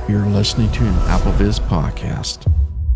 You're listening to an AppleVis podcast.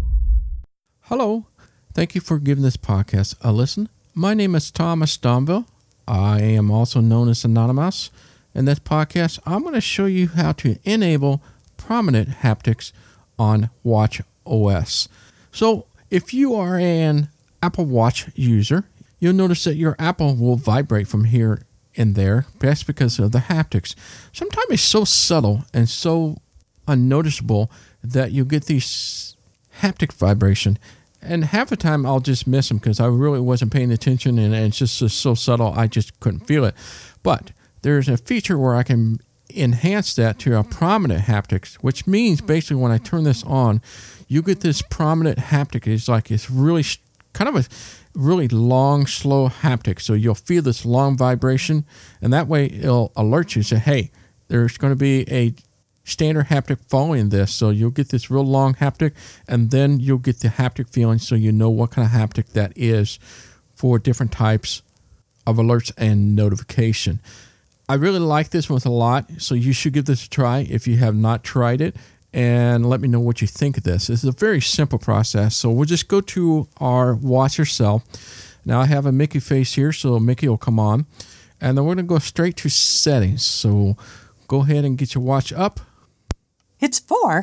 Hello. Thank you for giving this podcast a listen. My name is Thomas Domville. I am also known as Anonymous. In this podcast, I'm going to show you how to enable prominent haptics on Watch OS. So, if you are an Apple Watch user, you'll notice that your Apple will vibrate from here and there. That's because of the haptics. Sometimes it's so subtle and so unnoticeable that you get these haptic vibration, and half the time I'll just miss them because I really wasn't paying attention, and it's just so subtle I just couldn't feel it. But there's a feature where I can enhance that to a prominent haptics, which means basically when I turn this on, you get this prominent haptic. It's like it's really kind of a really long, slow haptic. So you'll feel this long vibration, and that way it'll alert you, say, hey, there's going to be a standard haptic following this. So you'll get this real long haptic, and then you'll get the haptic feeling so you know what kind of haptic that is for different types of alerts and notification. I really like this one a lot, so you should give this a try if you have not tried it, and let me know what you think of this. This is a very simple process. So we'll just go to our watch itself. Now I have a Mickey face here, so Mickey will come on, and then we're going to go straight to settings. So go ahead and get your watch up. It's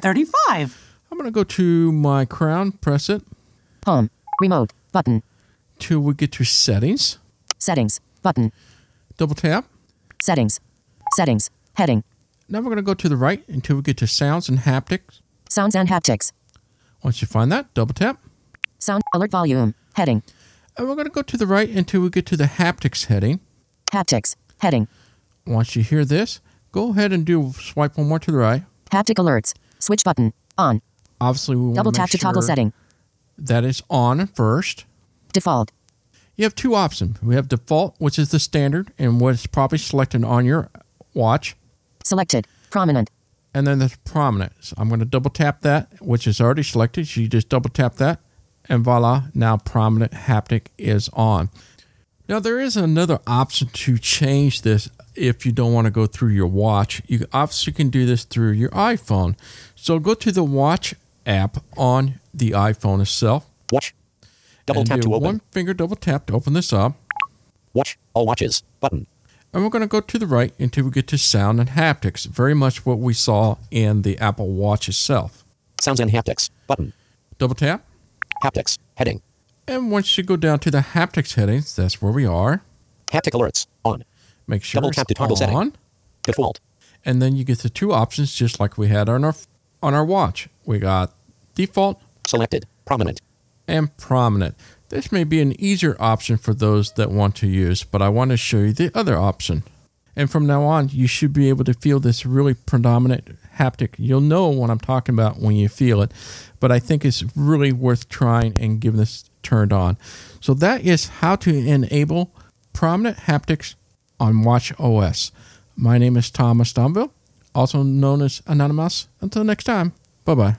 4:35. I'm going to go to my crown, press it. Home, remote, button. Till we get to settings. Settings, button. Double tap. Settings, settings, heading. Now we're going to go to the right until we get to sounds and haptics. Sounds and haptics. Once you find that, double tap. Sound, alert volume, heading. And we're going to go to the right until we get to the haptics heading. Haptics, heading. Once you hear this, go ahead and swipe one more to the right. Haptic alerts, switch button, on. Obviously, we want Double to tap make to toggle sure setting. that is on first. Default. You have two options. We have default, which is the standard and what is probably selected on your watch. Selected, prominent. And then there's prominent. So I'm going to double tap that, which is already selected. So you just double tap that, and voila, now prominent haptic is on. Now there is another option to change this if you don't want to go through your watch. You obviously can do this through your iPhone. So go to the Watch app on the iPhone itself. Watch. Double tap to open. One finger double tap to open this up. Watch. All watches. Button. And we're going to go to the right until we get to sound and haptics. Very much what we saw in the Apple Watch itself. Sounds and haptics. Button. Double tap. Haptics. Heading. And once you go down to the haptics headings, that's where we are. Haptic alerts. On. Make sure Double tap to toggle setting. Default. And then you get the two options just like we had on our watch. We got default. Selected. Prominent. And prominent. This may be an easier option for those that want to use, but I want to show you the other option. And from now on, you should be able to feel this really predominant haptic. You'll know what I'm talking about when you feel it, but I think it's really worth trying and getting this turned on. So that is how to enable prominent haptics on Watch OS. My name is Thomas Domville, also known as Anonymous. Until next time, bye-bye.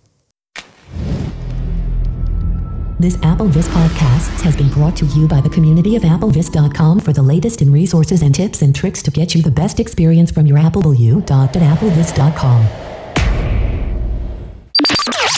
This AppleVis podcast has been brought to you by the community of AppleVis.com. For the latest in resources and tips and tricks to get you the best experience from your Apple, at AppleVis.com.